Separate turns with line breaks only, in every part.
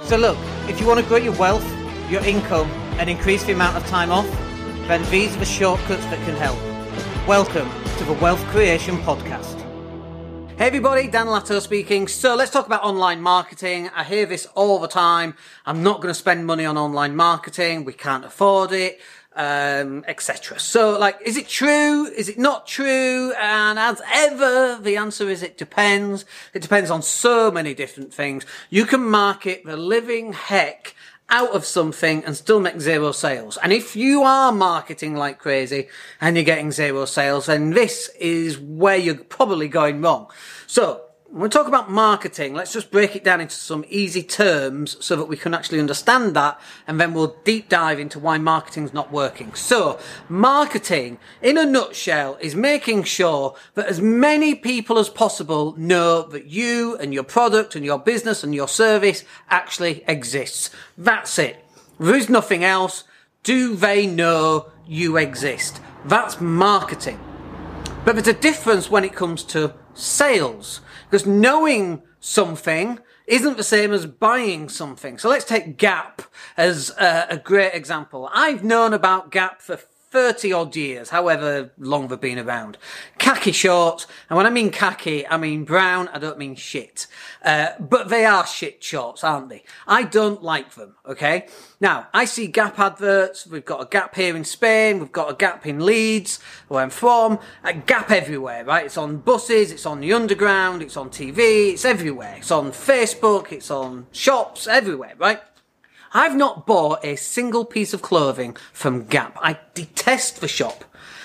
So look, if you want to grow your wealth, your income, and increase the amount of time off, then these are the shortcuts that can help. Welcome to the Wealth Creation Podcast. Hey everybody, Dan Latto speaking. So let's talk about online marketing. I hear this all the time. I'm not going to spend money on online marketing. We can't afford it, etc. So is it true? Is it not true? And as ever, the answer is it depends. It depends on so many different things. You can market the living heck out of something and still make zero sales. And if you are marketing like crazy and you're getting zero sales, then this is where you're probably going wrong. So when we talk about marketing, let's just break it down into some easy terms so that we can actually understand that, and then we'll deep dive into why marketing's not working. So marketing, in a nutshell, is making sure that as many people as possible know that you and your product and your business and your service actually exists. That's it. There is nothing else. Do they know you exist? That's marketing. But there's a difference when it comes to sales, because knowing something isn't the same as buying something. So let's take Gap as a great example. I've known about Gap for 30 odd years, however long they've been around. Khaki shorts, and when I mean khaki, I mean brown, I don't mean shit. But they are shit shorts, aren't they? I don't like them, okay? Now, I see Gap adverts. We've got a Gap here in Spain. We've got a Gap in Leeds, where I'm from. A Gap everywhere, right? It's on buses, it's on the underground, it's on TV, it's everywhere. It's on Facebook, it's on shops, everywhere, right? I've not bought a single piece of clothing from Gap. I detest the shop,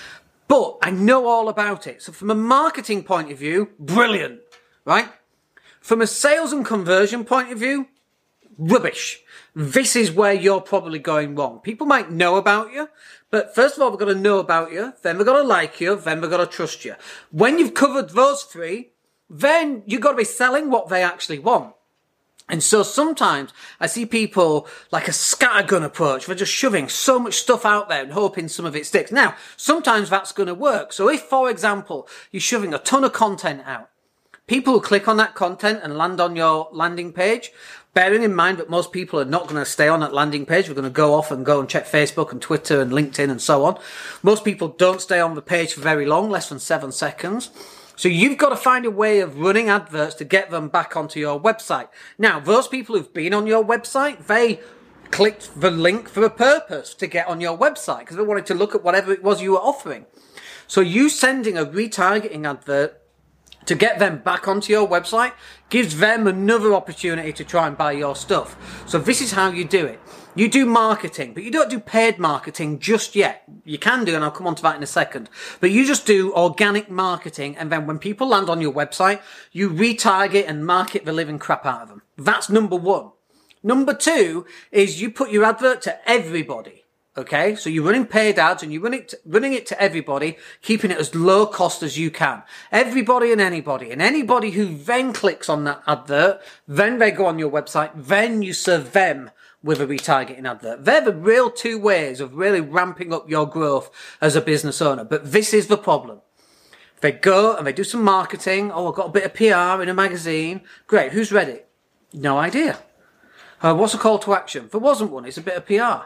but I know all about it. So from a marketing point of view, brilliant, right? From a sales and conversion point of view, rubbish. This is where you're probably going wrong. People might know about you, but first of all, they've got to know about you, then they've got to like you, then they've got to trust you. When you've covered those three, then you've got to be selling what they actually want. And so sometimes I see people like a scattergun approach. They're just shoving so much stuff out there and hoping some of it sticks. Now, sometimes that's going to work. So if, for example, you're shoving a ton of content out, people who click on that content and land on your landing page, bearing in mind that most people are not going to stay on that landing page. We're going to go off and go and check Facebook and Twitter and LinkedIn and so on. Most people don't stay on the page for very long, less than 7 seconds. So you've got to find a way of running adverts to get them back onto your website. Now, those people who've been on your website, they clicked the link for a purpose to get on your website because they wanted to look at whatever it was you were offering. So you sending a retargeting advert to get them back onto your website gives them another opportunity to try and buy your stuff. So this is how you do it. You do marketing, but you don't do paid marketing just yet. You can do, and I'll come on to that in a second. But you just do organic marketing, and then when people land on your website, you retarget and market the living crap out of them. That's number one. Number two is you put your advert to everybody. Okay, so you're running paid ads and you're running it to everybody, keeping it as low cost as you can. Everybody and anybody who then clicks on that advert, then they go on your website, then you serve them with a retargeting advert. They're the real two ways of really ramping up your growth as a business owner. But this is the problem. They go and they do some marketing. Oh, I've got a bit of PR in a magazine. Great, who's read it? No idea. What's a call to action? There wasn't one, it's a bit of PR.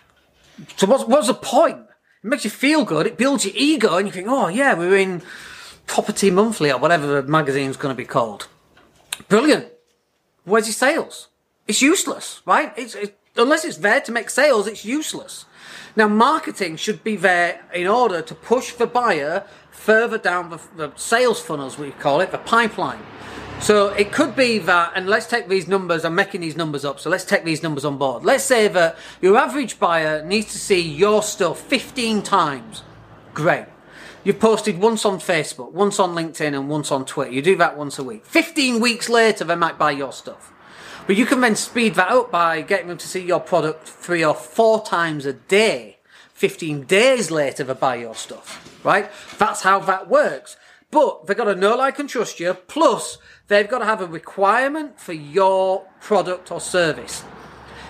So what's the point? It makes you feel good, it builds your ego, and you think, oh yeah, we're in Property Monthly or whatever the magazine's going to be called. Brilliant. Where's your sales? It's useless, right? Unless it's there to make sales, it's useless. Now, marketing should be there in order to push the buyer further down the sales funnels, we call it, the pipeline. So it could be that, and let's take these numbers, I'm making these numbers up, so let's take these numbers on board. Let's say that your average buyer needs to see your stuff 15 times. Great. You've posted once on Facebook, once on LinkedIn, and once on Twitter. You do that once a week. 15 weeks later, they might buy your stuff. But you can then speed that up by getting them to see your product 3 or 4 times a day. 15 days later, they buy your stuff, right? That's how that works. But they've got to know, like, and trust you. Plus, they've got to have a requirement for your product or service.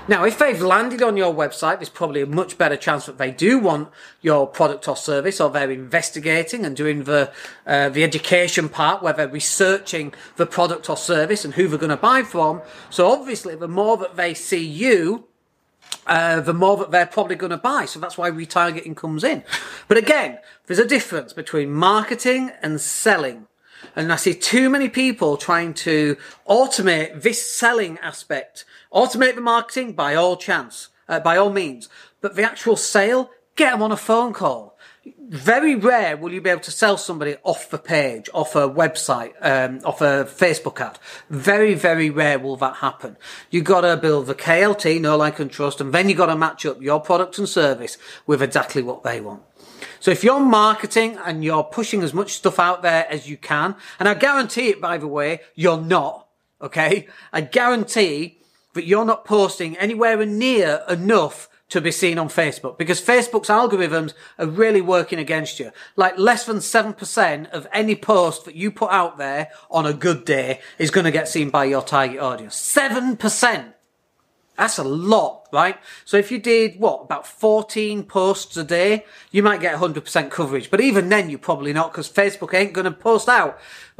Now, if they've landed on your website, there's probably a much better chance that they do want your product or service, or they're investigating and doing the education part where they're researching the product or service and who they're going to buy from. So obviously, the more that they see you, the more that they're probably going to buy. So that's why retargeting comes in. But again, there's a difference between marketing and selling. And I see too many people trying to automate this selling aspect. Automate the marketing by all means. But the actual sale, get them on a phone call. Very rare will you be able to sell somebody off the page, off a website, off a Facebook ad. Very, very rare will that happen. You got to build the KLT, know, like, and trust, and then you got to match up your product and service with exactly what they want. So if you're marketing and you're pushing as much stuff out there as you can, and I guarantee it, by the way, you're not, okay? I guarantee that you're not posting anywhere near enough to be seen on Facebook, because Facebook's algorithms are really working against you. Like less than 7% of any post that you put out there on a good day is going to get seen by your target audience. 7%. That's a lot, right? So if you did, about 14 posts a day, you might get 100% coverage. But even then, you're probably not, because Facebook ain't going to post out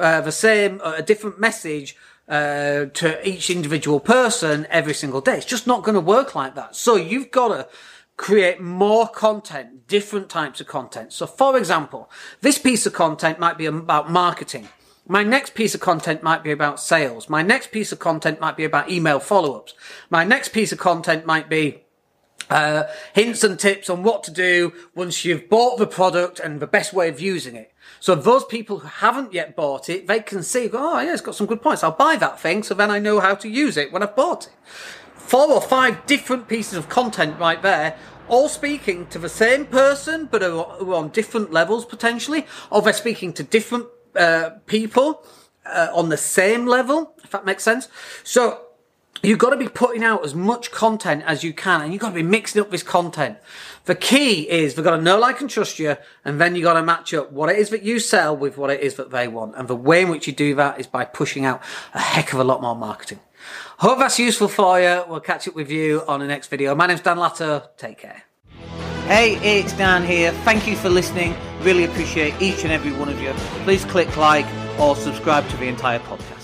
a different message to each individual person every single day. It's just not going to work like that. So you've got to create more content, different types of content. So for example, this piece of content might be about marketing. My next piece of content might be about sales. My next piece of content might be about email follow-ups. My next piece of content might be hints and tips on what to do once you've bought the product and the best way of using it. So those people who haven't yet bought it, they can see, oh yeah, it's got some good points. I'll buy that thing, so then I know how to use it when I've bought it. 4 or 5 different pieces of content right there, all speaking to the same person, but are on different levels potentially, or they're speaking to different people on the same level, if that makes sense. So you've got to be putting out as much content as you can, and you've got to be mixing up this content. The key is they've got to know, like, and trust you, and then you've got to match up what it is that you sell with what it is that they want. And the way in which you do that is by pushing out a heck of a lot more marketing. Hope that's useful for you. We'll catch up with you on the next video. My name's Dan Latto. Take care. Hey, it's Dan here. Thank you for listening. Really appreciate each and every one of you. Please click like or subscribe to the entire podcast.